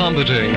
Humperdinck.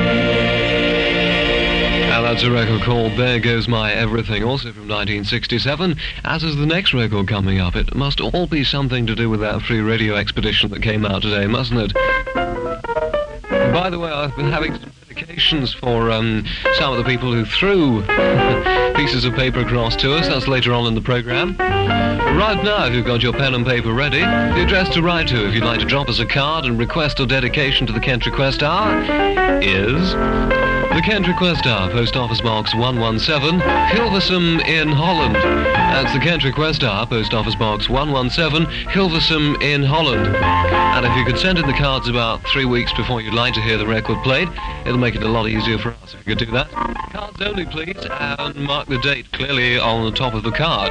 And that's a record called There Goes My Everything, also from 1967, as is the next record coming up. It must all be something to do with that free radio expedition that came out today, mustn't it? And by the way, I've been having some dedications for some of the people who threw pieces of paper across to us. That's later on in the programme. Right now, if you've got your pen and paper ready, the address to write to if you'd like to drop us a card and request a dedication to the Kent Request Hour is the Kent Request Hour, Post Office Box 117, Hilversum in Holland. That's the Kent Request Hour, Post Office Box 117, Hilversum in Holland. And if you could send in the cards about 3 weeks before you'd like to hear the record played, it'll make it a lot easier for us if you could do that. Cards only, please, and mark the date clearly on the top of the card.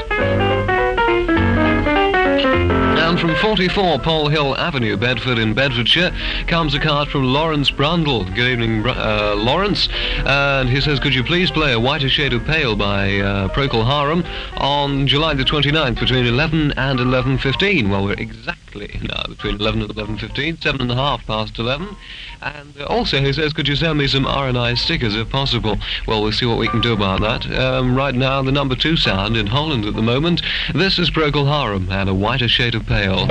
And from 44 Pole Hill Avenue, Bedford in Bedfordshire, comes a card from Lawrence Brundle. Good evening, Lawrence. And he says, could you please play A Whiter Shade of Pale by Procol Harum on July the 29th between 11 and 11:15? Well, we're exactly now between 11 and 11:15, 7.5 past 11. And also he says, could you send me some R&I stickers if possible? Well, we'll see what we can do about that. Right now, the number 2 sound in Holland at the moment. This is Procol Harum and A Whiter Shade of Pale.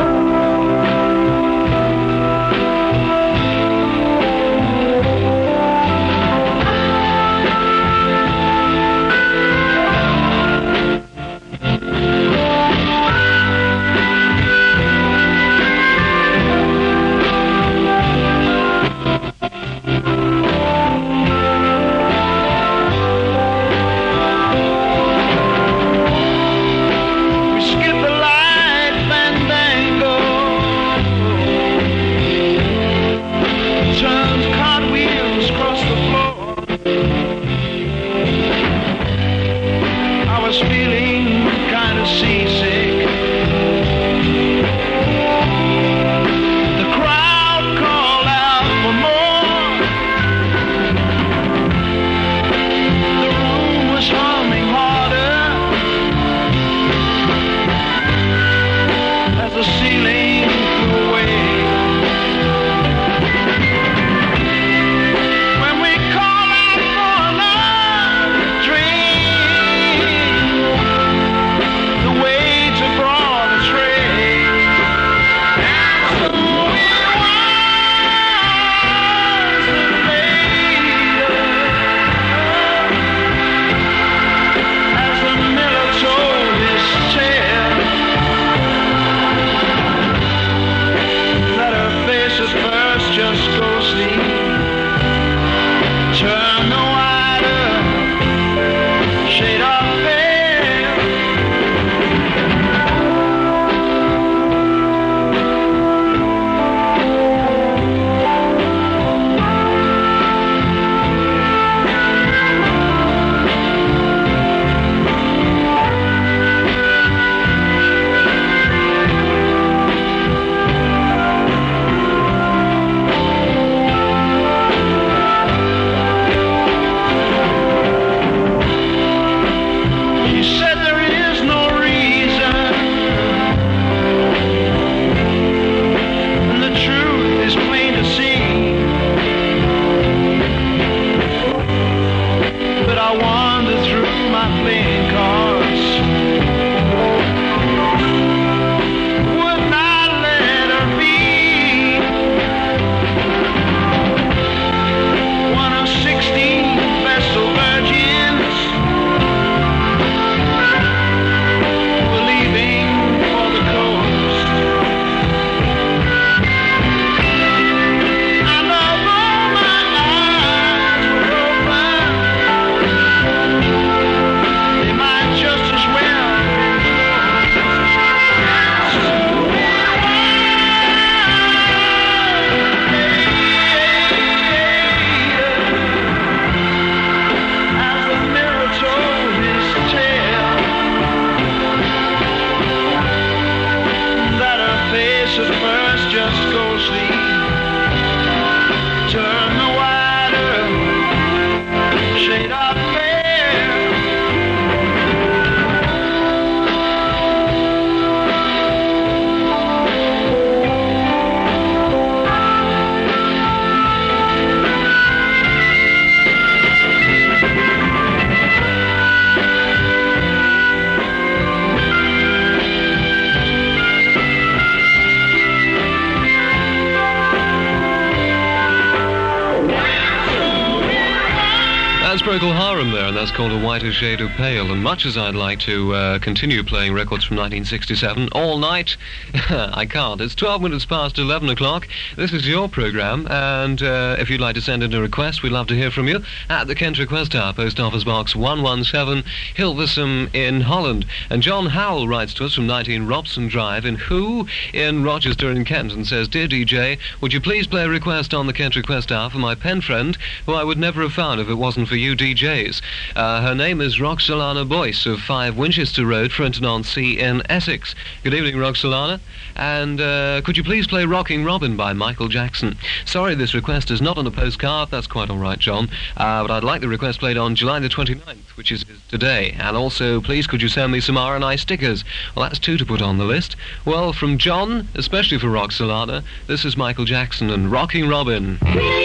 Procol Harum there, and that's called A Whiter Shade of Pale. And much as I'd like to continue playing records from 1967 all night, I can't. It's 12 minutes past 11 o'clock. This is your programme, and if you'd like to send in a request, we'd love to hear from you at the Kent Request Hour, Post Office Box 117, Hilversum in Holland. And John Howell writes to us from 19 Robson Drive in Who in Rochester in Kent and says, "Dear DJ, would you please play a request on the Kent Request Hour for my pen friend, who I would never have found if it wasn't for you DJs. Her name is Roxolana Boyce of 5 Winchester Road, Frenton-on-Sea in Essex. Good evening, Roxolana. And could you please play Rocking Robin by Michael Jackson? Sorry this request is not on a postcard. That's quite all right, John. But I'd like the request played on July the 29th, which is today. And also, please, could you send me some R&I stickers? Well, that's 2 to put on the list. Well, from John, especially for Roxolana, this is Michael Jackson and Rocking Robin.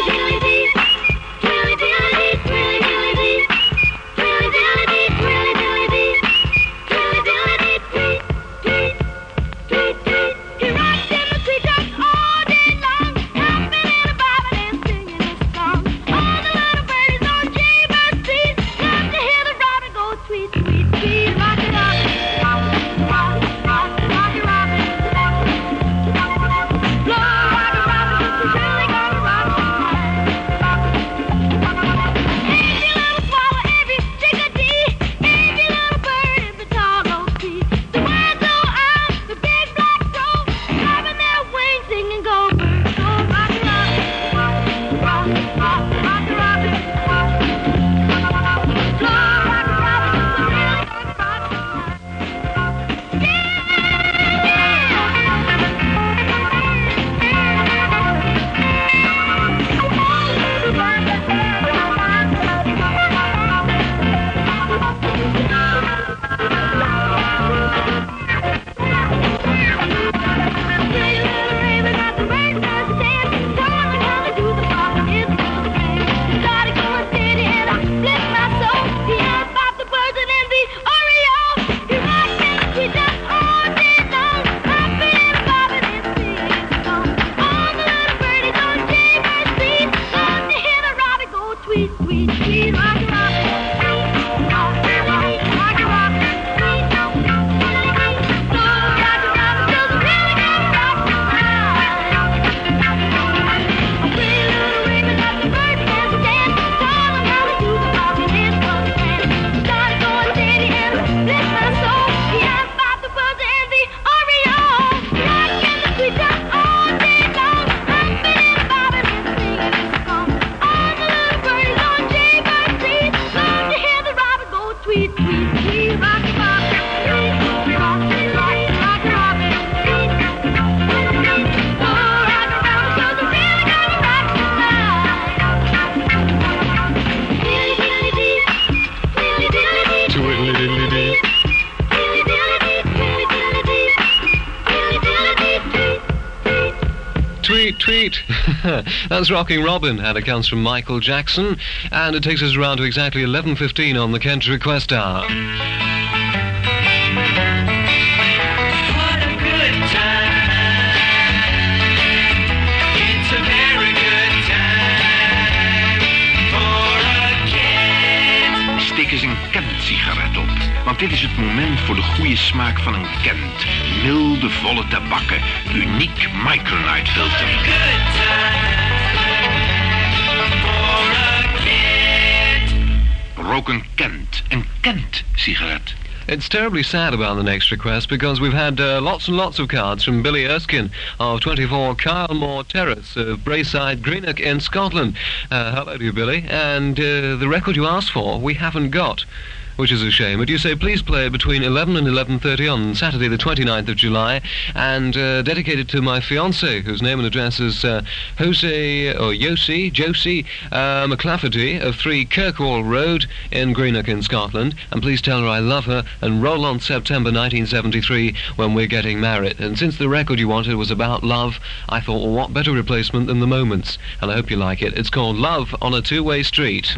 Tweet. That's Rocking Robin, and it comes from Michael Jackson, and it takes us around to exactly 11:15 on the Kent Request Hour. What a good time. It's a very good time for a Kent. Steek eens een Kent-sigaret op, want dit is het moment voor de goede smaak van een Kent. Milde, volle tabakken, uniek Micronite filter. Good time for a Kent. Rook een Kent-sigaret. It's terribly sad about the next request because we've had lots and lots of cards from Billy Erskine of 24 Kylemore Terrace of Braeside, Greenock in Scotland. Hello to you, Billy. And the record you asked for, we haven't got, which is a shame. But you say, please play it between 11 and 11:30 on Saturday the 29th of July, and dedicated to my fiancée, whose name and address is Josie McClafferty of 3 Kirkwall Road in Greenock in Scotland. And please tell her I love her, and roll on September 1973 when we're getting married. And since the record you wanted was about love, I thought, well, what better replacement than The Moments? And I hope you like it. It's called Love on a Two-Way Street.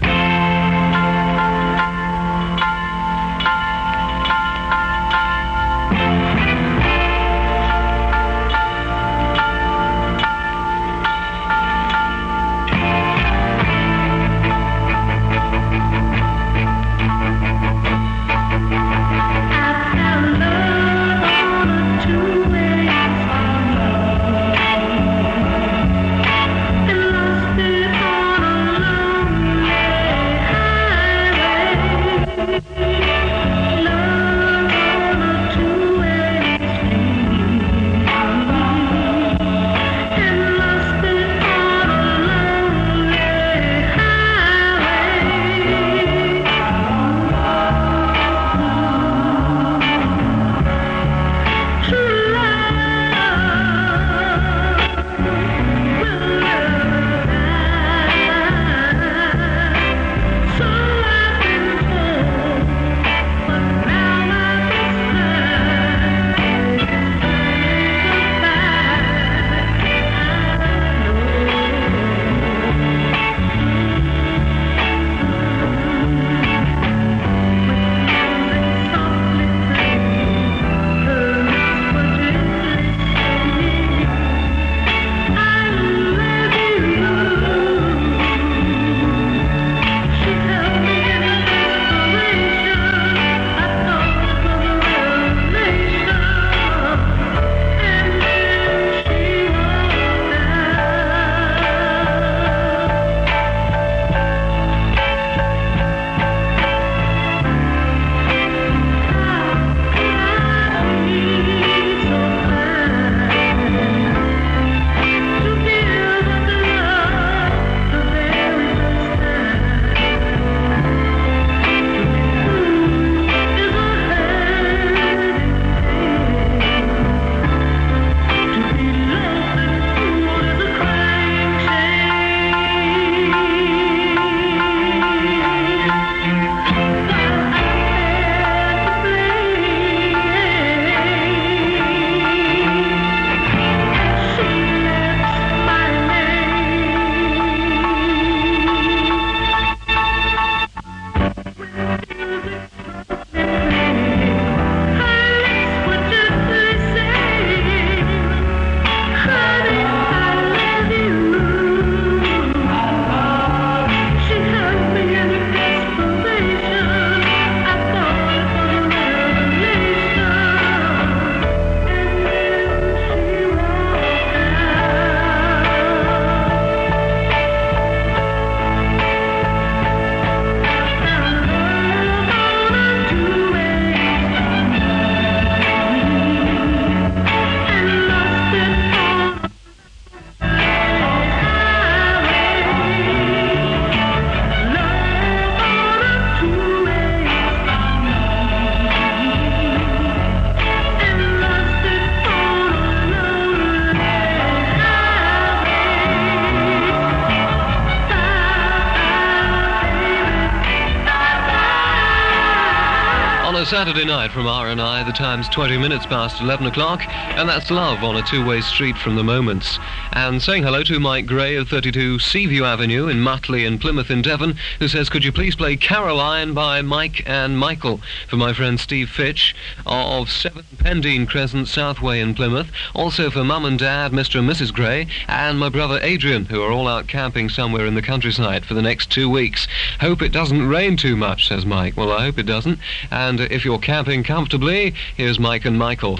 Saturday night from R&I. The time's 20 minutes past 11 o'clock, and that's Love on a two-way street from the Moments. And saying hello to Mike Gray of 32 Seaview Avenue in Mutley and Plymouth in Devon, who says, could you please play Caroline by Mike and Michael for my friend Steve Fitch of 7 Pendine Crescent, Southway in Plymouth. Also for Mum and Dad, Mr. and Mrs. Gray, and my brother Adrian, who are all out camping somewhere in the countryside for the next 2 weeks. Hope it doesn't rain too much, says Mike. Well, I hope it doesn't. And if you're camping comfortably, here's Mike and Michael.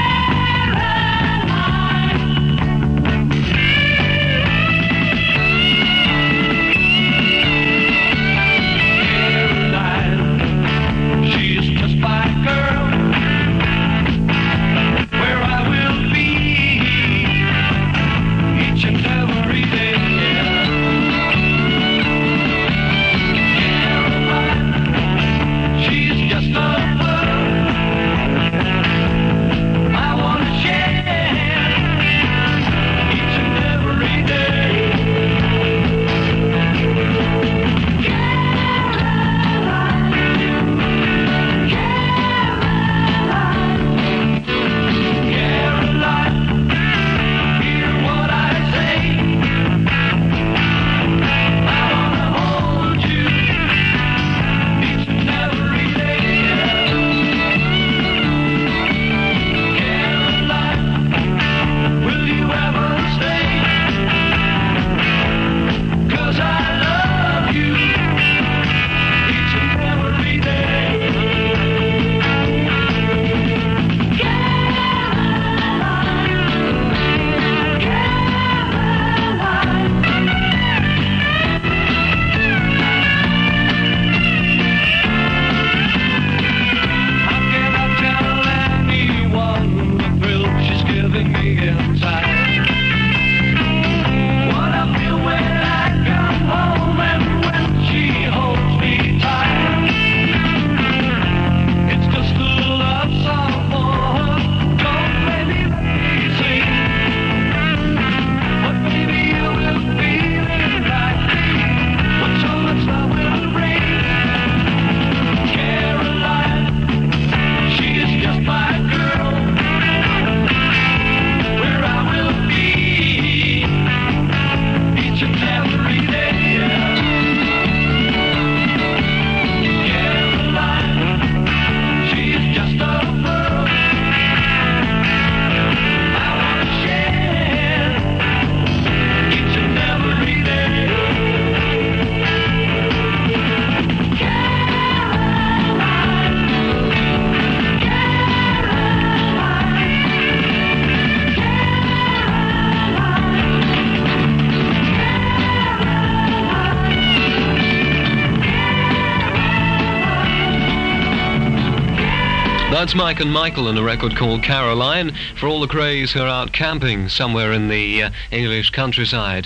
That's Mike and Michael in a record called Caroline, for all the Crays who are out camping somewhere in the English countryside.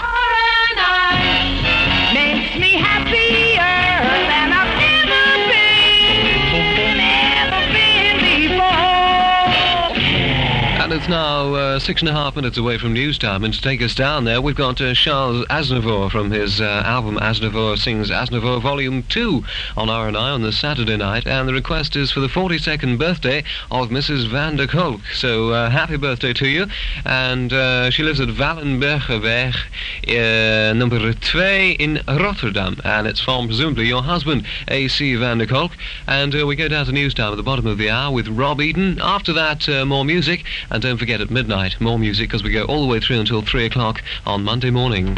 R&I makes me happier than I've ever been before. And it's now 6.5 minutes away from news time, and to take us down there, we've got Charles Aznavour from his album Aznavour Sings Aznavour Volume 2 on R&I on this Saturday night, and the request is for the 42nd birthday of Mrs. Van der Kolk. So happy birthday to you. And she lives at Wallenbergerweg number 2 in Rotterdam, and it's from presumably your husband, A.C. Van der Kolk. And we go down to news time at the bottom of the hour with Rob Eden. After that, more music, and don't forget at midnight, more music, because we go all the way through until 3 o'clock on Monday morning.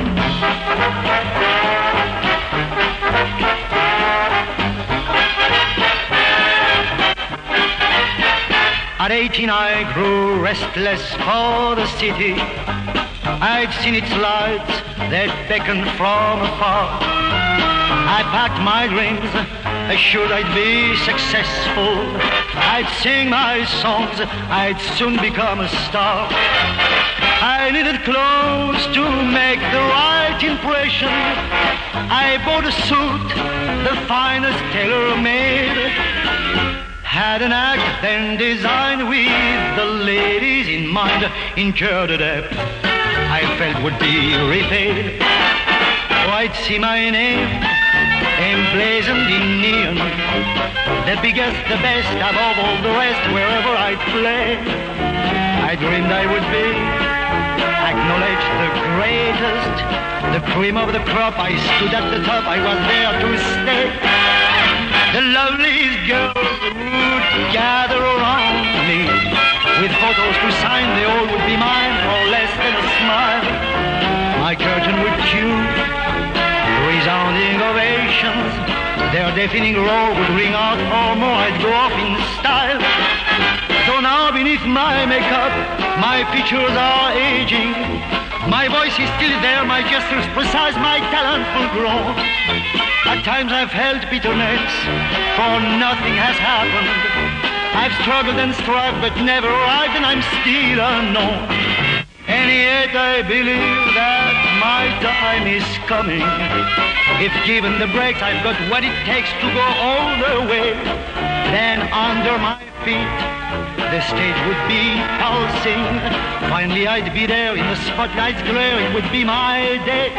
At 18 I grew restless for the city. I'd seen its lights that beckoned from afar. I packed my dreams, assured I'd be successful. I'd sing my songs, I'd soon become a star. I needed clothes to make the right impression. I bought a suit, the finest tailor made. Had an act then designed with the ladies in mind, incurred a debt I felt would be repaid. Oh, I'd see my name emblazoned in neon, the biggest, the best, above all the rest, wherever I'd play. I dreamed I would be acknowledged the greatest, the cream of the crop. I stood at the top, I was there to stay. The loveliest girls would gather around me, with photos to sign, they all would be mine for less than a smile. My curtain would cue resounding ovations, their deafening roar would ring out for more, I'd go off in style. So now beneath my makeup, my features are aging, my voice is still there, my gestures precise, my talent full grown. At times I've felt bitterness, for nothing has happened. I've struggled and strived, but never arrived, and I'm still unknown. And yet I believe that my time is coming. If given the breaks, I've got what it takes to go all the way. Then under my feet, the stage would be pulsing. Finally I'd be there in the spotlight's glare, it would be my day.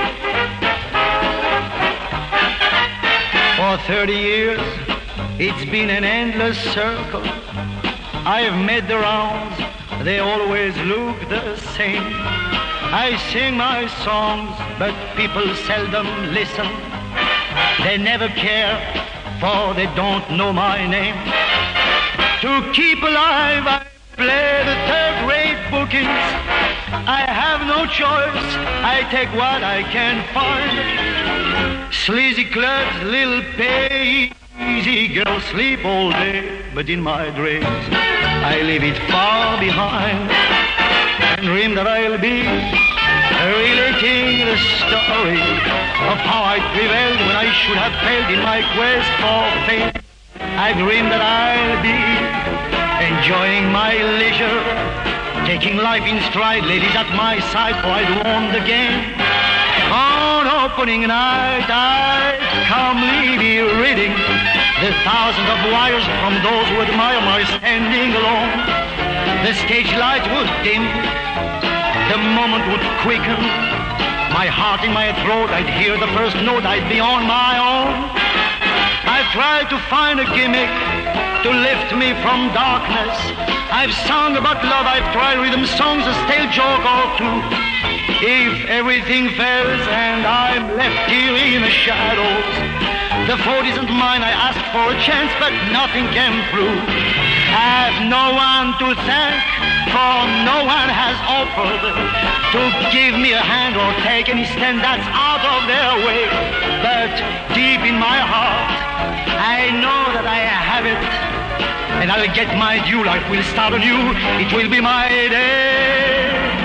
For 30 years, it's been an endless circle. I've made the rounds, they always look the same. I sing my songs, but people seldom listen. They never care, for they don't know my name. To keep alive, I play the third-rate bookings. I have no choice, I take what I can find. Sleazy clubs, little pay, easy girls sleep all day, but in my dreams I leave it far behind and dream that I'll be relating the story of how I prevailed when I should have failed in my quest for fame. I dream that I'll be enjoying my leisure, taking life in stride, ladies at my side, for I'd won the game. On opening night, I'd calmly be reading the thousands of wires from those who admire my standing alone. The stage light would dim, the moment would quicken. My heart in my throat, I'd hear the first note, I'd be on my own. I've tried to find a gimmick to lift me from darkness. I've sung about love, I've tried rhythm songs, a stale joke or two. If everything fails and I'm left here in the shadows, the fault isn't mine, I asked for a chance, but nothing came through. I've no one to thank, for no one has offered to give me a hand or take any stand that's out of their way. But deep in my heart, I know that I have it, and I'll get my due. Life will start anew, it will be my day.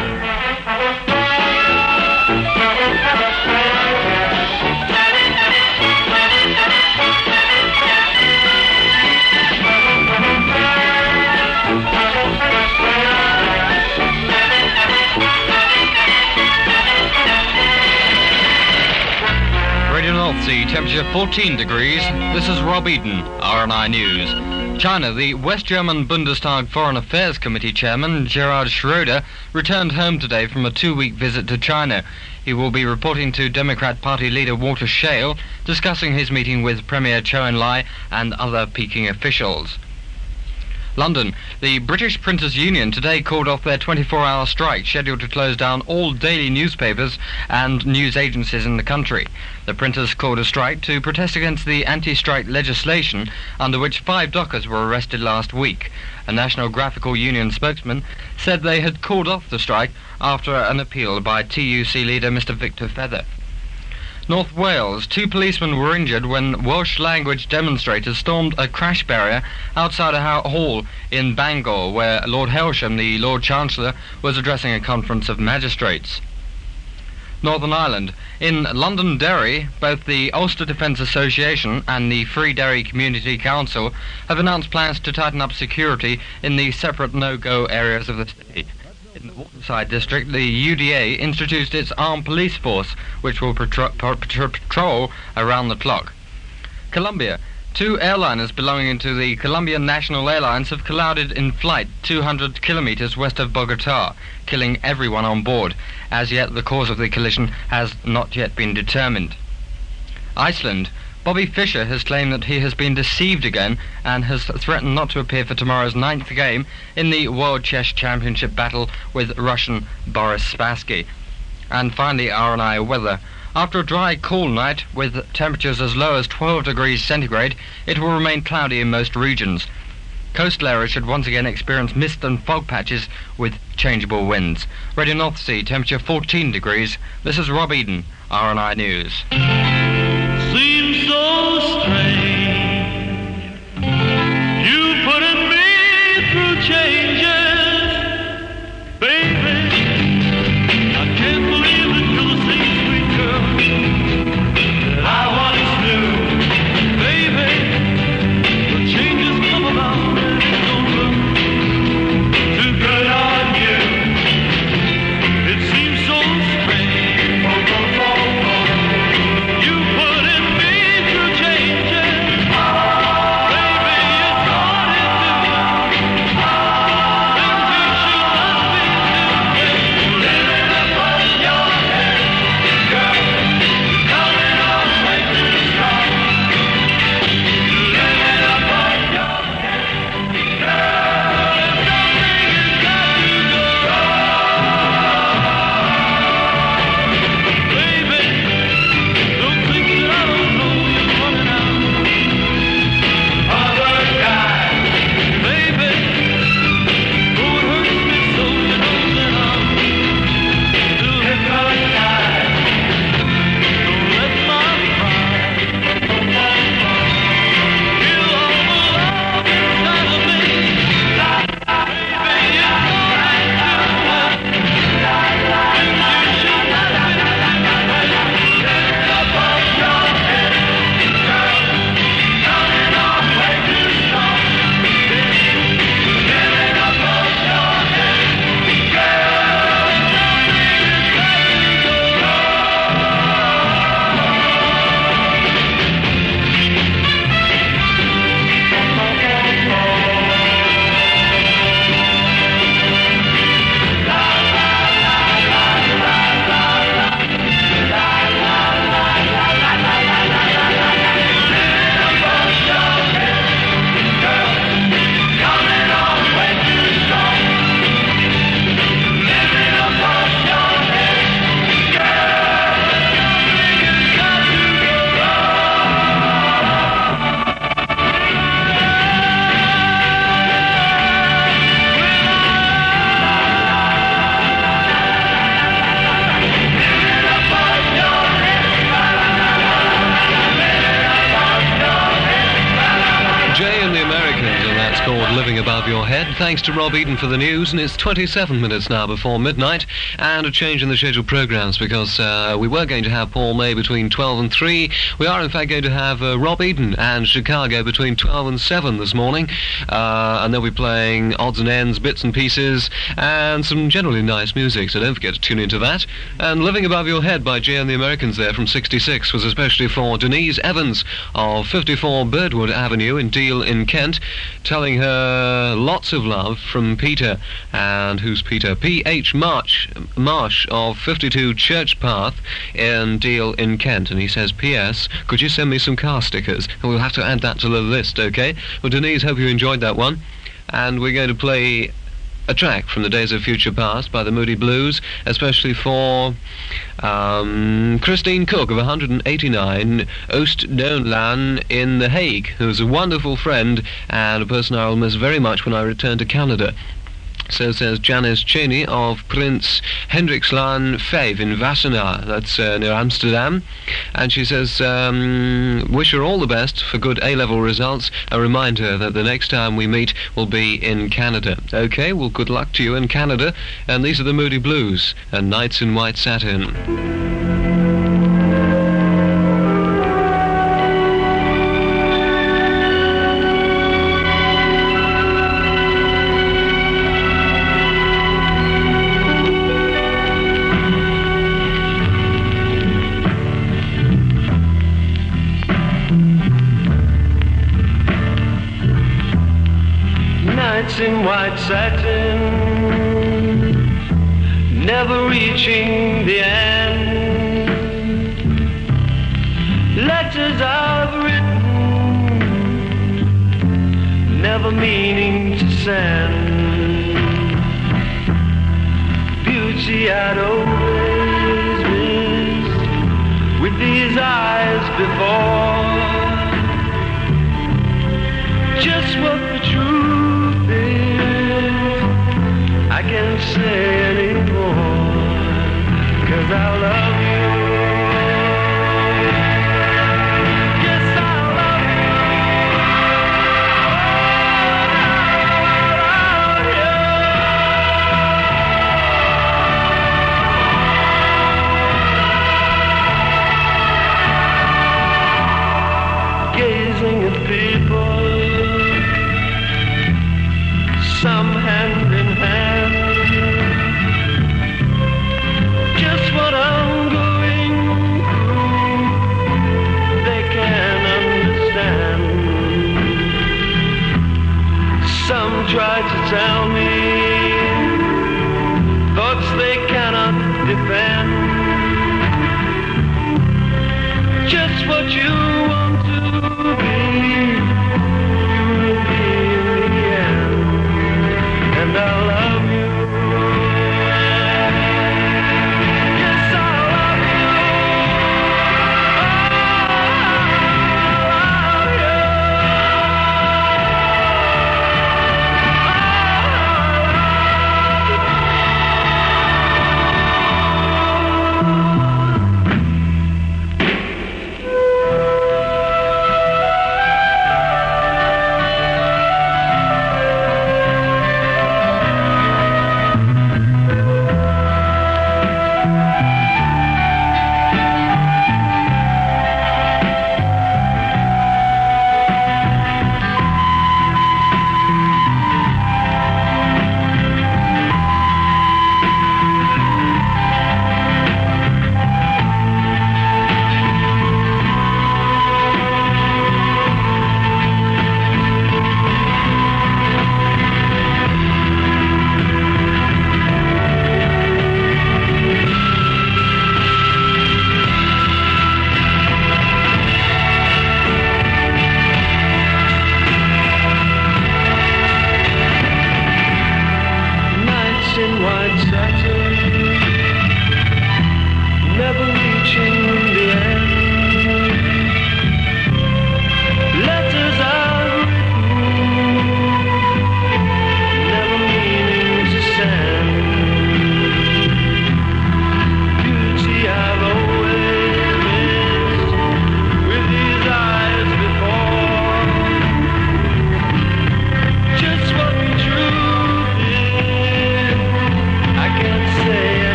Radio North Sea, temperature 14 degrees. This is Rob Eden, RNI News. China, the West German Bundestag Foreign Affairs Committee Chairman Gerhard Schröder returned home today from a 2-week visit to China. He will be reporting to Democrat Party leader Walter Scheel, discussing his meeting with Premier Zhou Enlai and other Peking officials. London. The British Printers Union today called off their 24-hour strike scheduled to close down all daily newspapers and news agencies in the country. The printers called a strike to protest against the anti-strike legislation under which 5 dockers were arrested last week. A National Graphical Union spokesman said they had called off the strike after an appeal by TUC leader Mr Victor Feather. North Wales. 2 policemen were injured when Welsh language demonstrators stormed a crash barrier outside a hall in Bangor, where Lord Hailsham, the Lord Chancellor, was addressing a conference of magistrates. Northern Ireland. In Londonderry, both the Ulster Defence Association and the Free Derry Community Council have announced plans to tighten up security in the separate no-go areas of the city. In the Waterside district, the UDA introduced its armed police force, which will patrol around the clock. Colombia. 2 airliners belonging to the Colombian National Airlines have collided in flight 200 kilometers west of Bogota, killing everyone on board. As yet, the cause of the collision has not yet been determined. Iceland. Bobby Fischer has claimed that he has been deceived again and has threatened not to appear for tomorrow's 9th game in the World Chess Championship battle with Russian Boris Spassky. And finally, R&I weather. After a dry, cool night with temperatures as low as 12 degrees centigrade, it will remain cloudy in most regions. Coastal areas should once again experience mist and fog patches with changeable winds. Radio North Sea, temperature 14 degrees. This is Rob Eden, R&I News. Seems so strange. You putting me through changes, baby. I can't believe that you're the same sweet girl that I once knew, baby. The changes come about and it don't look too good on you. It seems so strange. You putting me through changes, baby. It's hard to do. Things you should not be doing. Living above your head, girl. You're coming on way too strong. Living above your head, girl. Something has got to go wrong, baby. Don't think that I don't know you're running out. Other guys, baby. Oh, it hurts me so, you know that I'm still hypnotized. Don't let my pride kill all the love inside of me. Baby, it's alright to love. Things you should not be living above your head, girl. Coming on way too strong. Living above your head, girl. Something has got to go coming on way too strong. Living above your head, girl. Something has got to go Jay and the Americans, and that's called Living Above Your Head. Thanks to Rob Eden for the news, and it's 27 minutes now before midnight, and a change in the scheduled programmes because we were going to have Paul May between 12 and 3. We are in fact going to have Rob Eden and Chicago between 12 and 7 this morning, and they'll be playing odds and ends, bits and pieces, and some generally nice music, so don't forget to tune into that. And Living Above Your Head by Jay and the Americans there from 66 was especially for Denise Evans of 54 Birdwood Avenue in Deal in Kent, telling her lots of love from Peter. And who's Peter? P.H. Marsh of 52 Church Path in Deal in Kent. And he says, P.S., could you send me some car stickers? And we'll have to add that to the list, okay? Well, Denise, hope you enjoyed that one. And we're going to play a track from the Days of Future Past by the Moody Blues, especially for Christine Cook of 189 Oost-Duinlaan in The Hague, who's a wonderful friend and a person I will miss very much when I return to Canada. So says Janice Cheney of Prins Hendrikslaan 5 in Wassenaar, that's near Amsterdam. And she says, wish her all the best for good A-level results. A reminder that the next time we meet will be in Canada. Okay, well, good luck to you in Canada. And these are the Moody Blues and Nights in White Satin. Nights in white satin, never reaching the end. Letters I've sand. Beauty I'd always missed with these eyes before. Just what the truth is, I can't say anymore, 'cause I love you. Yes, I love you. Gazing at people, some hand in hand, just what I'm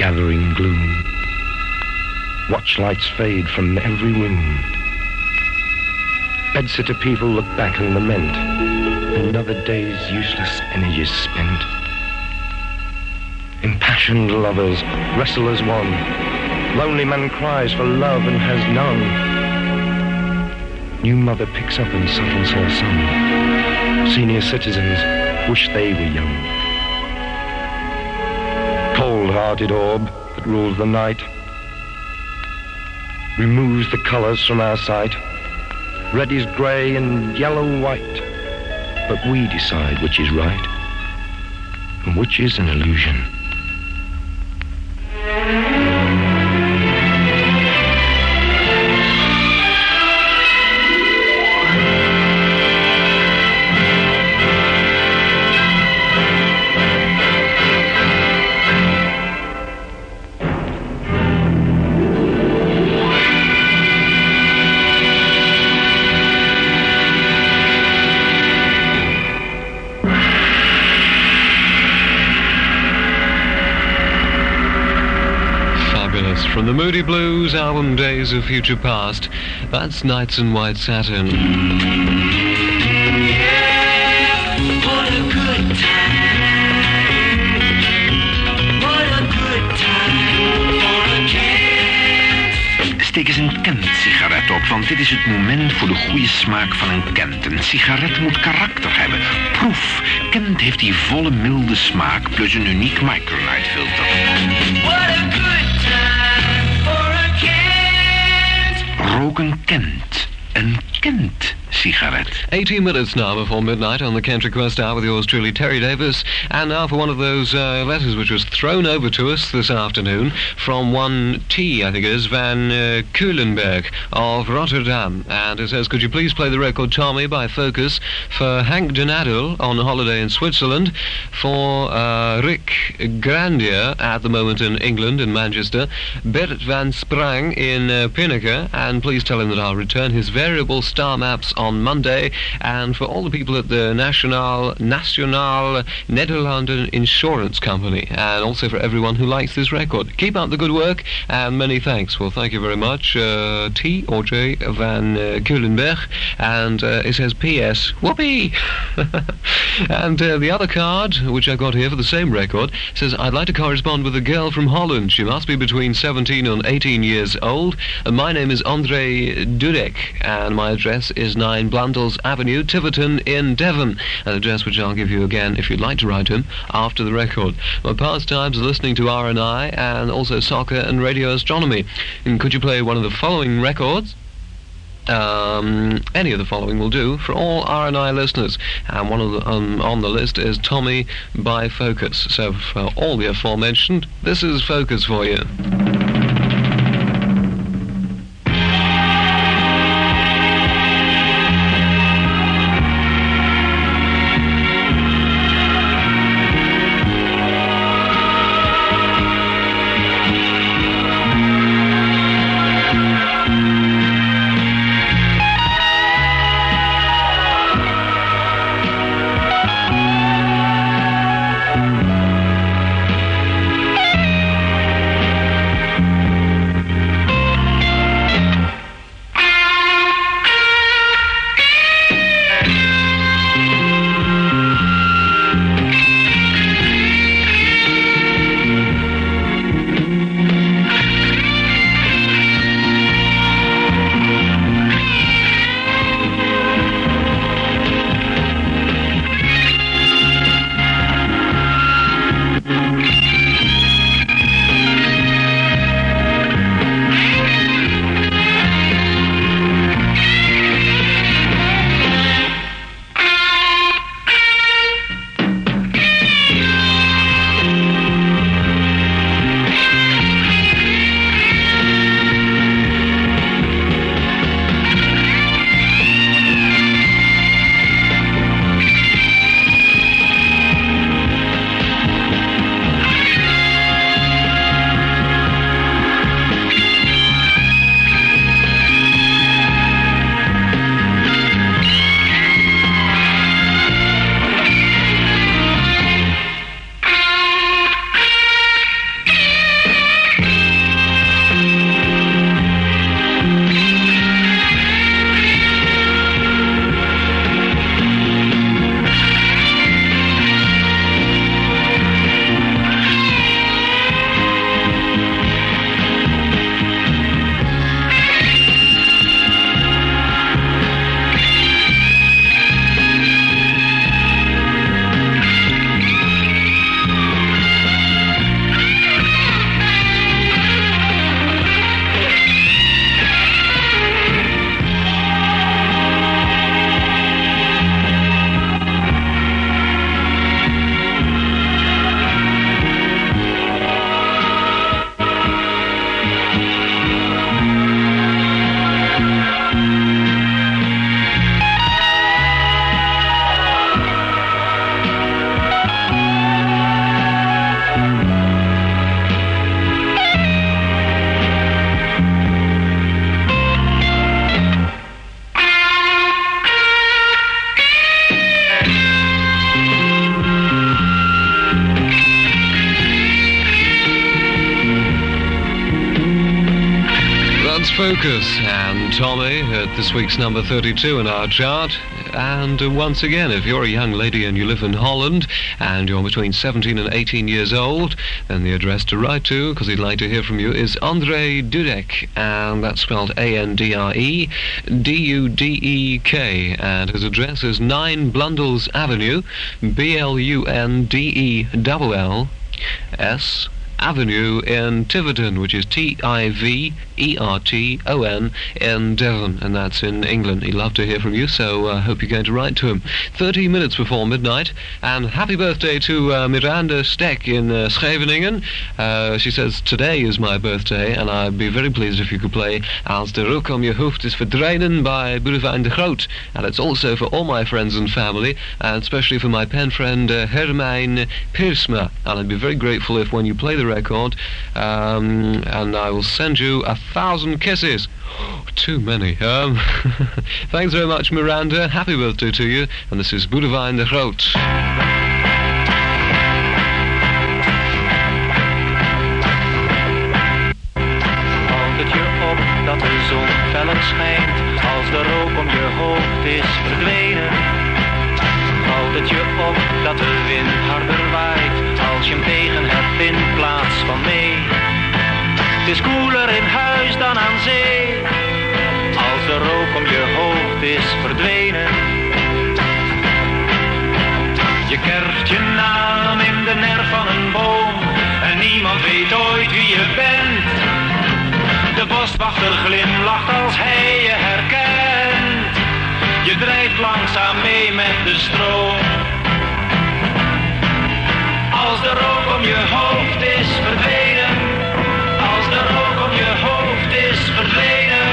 gathering gloom. Watch lights fade from every room. Bedsitter people look back and lament. Another day's useless energies spent. Impassioned lovers wrestle as one. Lonely man cries for love and has none. New mother picks up and settles her son. Senior citizens wish they were young. Cold-hearted orb that rules the night removes the colors from our sight. Red is grey and yellow white, but we decide which is right and which is an illusion. From the Moody Blues album Days of Future Past, that's Nights in White Satin. What a good time. What a good time for a Kent. Steek eens een Kent-sigaret op, want dit is het moment voor de goede smaak van een Kent. Een sigaret moet karakter hebben. Proef. Kent heeft die volle milde smaak plus een uniek micronite filter. What a good time for a Kent. Rook een Kent. Een Kent-sigaret. 18 minutes now before midnight on the Kent Request Hour with yours truly, Terry Davis. And now for one of those letters which was thrown over to us this afternoon from one T, I think it is, Van Kulenberg of Rotterdam. And it says, could you please play the record Tommy by Focus for Hank de Nadel on holiday in Switzerland, for Rick Grandier at the moment in England, in Manchester, Bert van Sprang in Pinneke, and please tell him that I'll return his variable star maps on Monday, and for all the people at the Nationale Nederlanden Insurance Company, and also for everyone who likes this record. Keep up the good work, and many thanks. Well, thank you very much, T or J Van Kulenberg, and it says P.S. Whoopee! And the other card, which I got here for the same record, says, I'd like to correspond with a girl from Holland. She must be between 17 and 18 years old, and my name is André Dudek, and my address is 9 Blundell's Avenue, Tiverton in Devon, an address which I'll give you again if you'd like to write him after the record. My pastimes are listening to R&I and also soccer and radio astronomy. And could you play one of the following records? Any of the following will do for all R&I listeners, and one of the on the list is Tommy by Focus. So for all the aforementioned, this is Focus for you. Focus and Tommy at this week's number 32 in our chart. And once again, if you're a young lady and you live in Holland and you're between 17 and 18 years old, then the address to write to, because he'd like to hear from you, is André Dudek, and that's spelled Andre Dudek, and his address is 9 Blundell's Avenue, Blundell's Avenue in Tiverton, which is Tiverton in Devon, and that's in England. He'd love to hear from you, so hope you're going to write to him. 13 minutes before midnight, and happy birthday to Miranda Steck in Scheveningen. She says, today is my birthday, and I'd be very pleased if you could play Als de rook om je hoofd is verdwenen by Boudewijn de Groot. And it's also for all my friends and family, and especially for my pen friend Hermijn Piersma. And I'd be very grateful if when you play the record, and I will send you 1,000 kisses. Too many. Thanks very much, Miranda. Happy birthday to you. And this is Boudewijn de Groot. Valt het je op dat de zon feller schijnt, als de rook om je hoofd is verdwenen? Valt het je op dat de wind harder waait, als je hem tegen hebt in plaats van mee? Het is koeler in huis dan aan zee, als de rook om je hoofd is verdwenen. Je kerft je naam in de nerf van een boom, en niemand weet ooit wie je bent. De boswachter glimlacht als hij je herkent. Je drijft langzaam mee met de stroom. Als de rook om je hoofd is verdwenen, als de rook om je hoofd is verdwenen.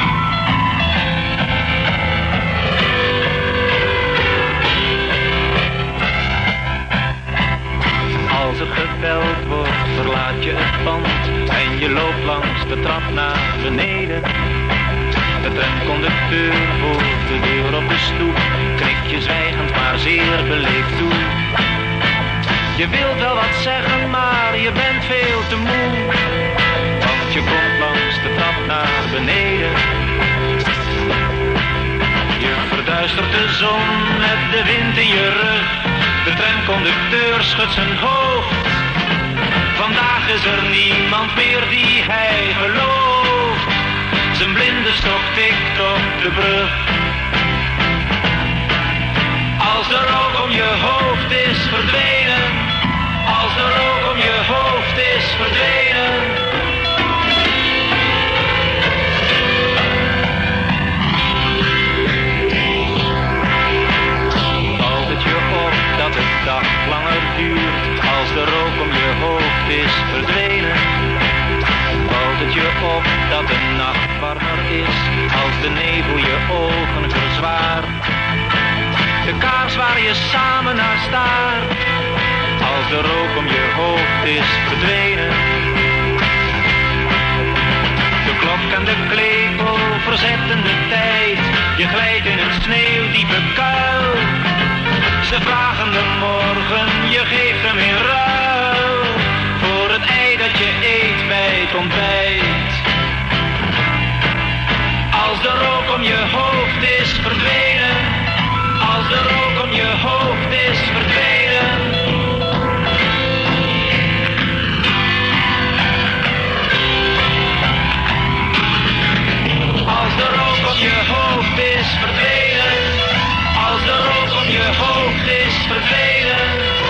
Als er gebeld wordt, verlaat je het pand en je loopt langs de trap naar beneden. De tramconducteur voor de deur op de stoep knikt je zwijgend maar zeer beleefd toe. Je wilt wel wat zeggen, maar je bent veel te moe, want je komt langs de trap naar beneden. Je verduistert de zon met de wind in je rug, de tramconducteur schudt zijn hoofd. Vandaag is er niemand meer die hij gelooft, zijn blinde stok tikt op de brug. Als de rook om je hoofd is verdwenen, als de rook om je hoofd is verdwenen. Valt het je op dat de dag langer duurt, als de rook om je hoofd is verdwenen? Valt het je op dat de nacht warmer is, als de nevel je ogen verzwaart? De kaars waar je samen naar staart, als de rook om je hoofd is verdwenen. De klok en de klepel verzetten de tijd, je glijdt in een sneeuwdiepe kuil. Ze vragen de morgen, je geeft hem in ruil, voor het ei dat je eet bij het ontbijt. Als de rook om je hoofd is verdwenen, als de rook om je hoofd is verdwenen. Als de rook om je hoofd is verdwenen, als de rook om je hoofd is verdwenen.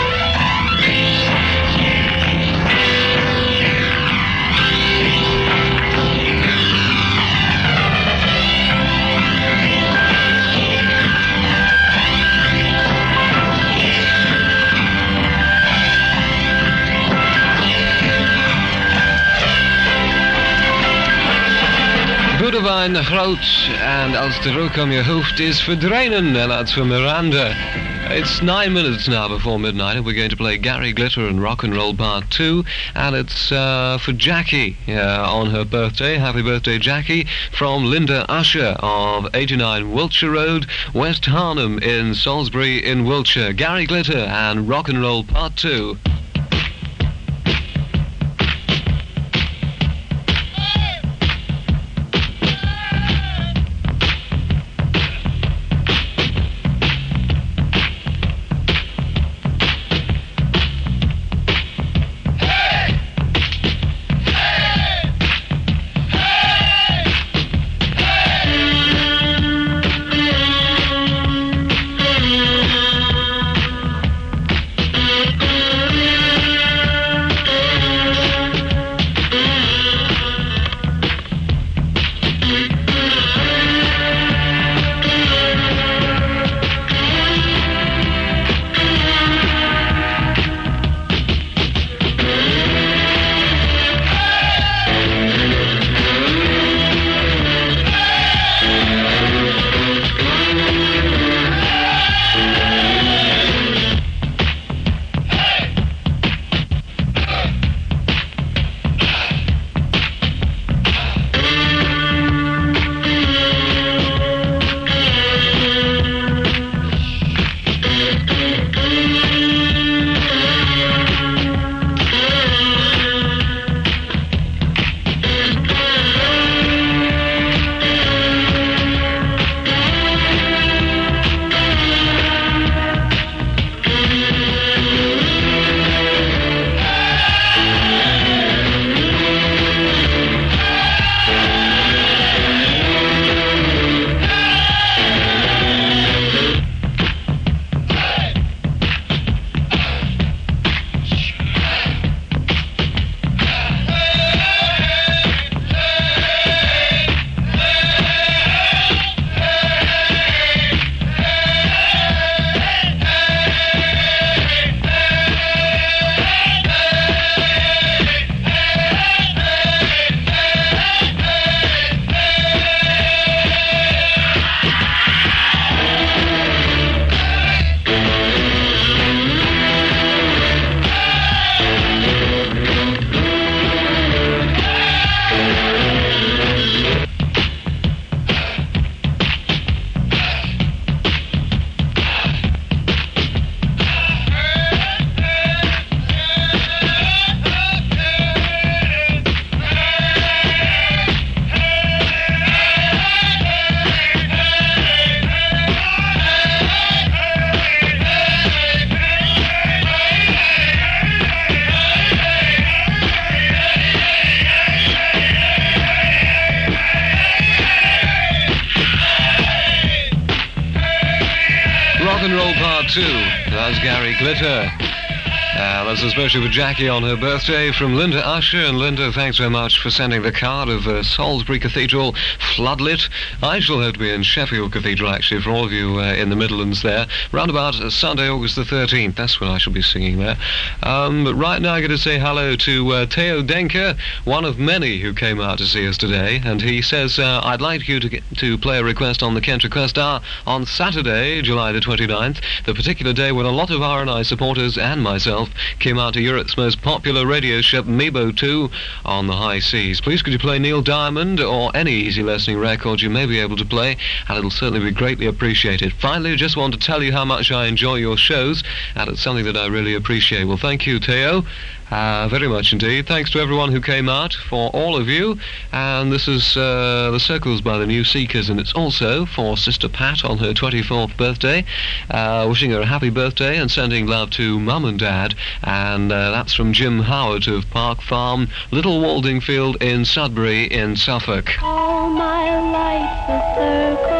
Boudewijn de Groot, and als de rook om je hoofd is verdwenen, and that's for Miranda. It's 9 minutes now before midnight, and we're going to play Gary Glitter and Rock and Roll Part 2, and it's for Jackie on her birthday. Happy birthday, Jackie, from Linda Usher of 89 Wiltshire Road, West Harnham in Salisbury in Wiltshire. Gary Glitter and Rock and Roll Part 2. too. That's Gary Glitter. That's especially for Jackie on her birthday from Linda Usher. And Linda, thanks very much for sending the card of Salisbury Cathedral floodlit. I shall have to be in Sheffield Cathedral, actually, for all of you in the Midlands there. Round about Sunday, August the 13th. That's when I shall be singing there. But right now I'm going to say hello to Theo Denker, one of many who came out to see us today. And he says, I'd like you to play a request on the Kent Request Hour on Saturday, July the 29th, the particular day when a lot of R&I supporters and myself came out to Europe's most popular radio ship, Mebo 2, on the high seas. Please could you play Neil Diamond or any easy listening record you may be able to play, and it'll certainly be greatly appreciated. Finally, I just want to tell you how much I enjoy your shows, and it's something that I really appreciate. Well, thank you, Theo. Very much indeed. Thanks to everyone who came out, for all of you. And this is The Circles by the New Seekers, and it's also for Sister Pat on her 24th birthday. Wishing her a happy birthday and sending love to Mum and Dad. And that's from Jim Howard of Park Farm, Little Waldingfield in Sudbury in Suffolk. All my life a circle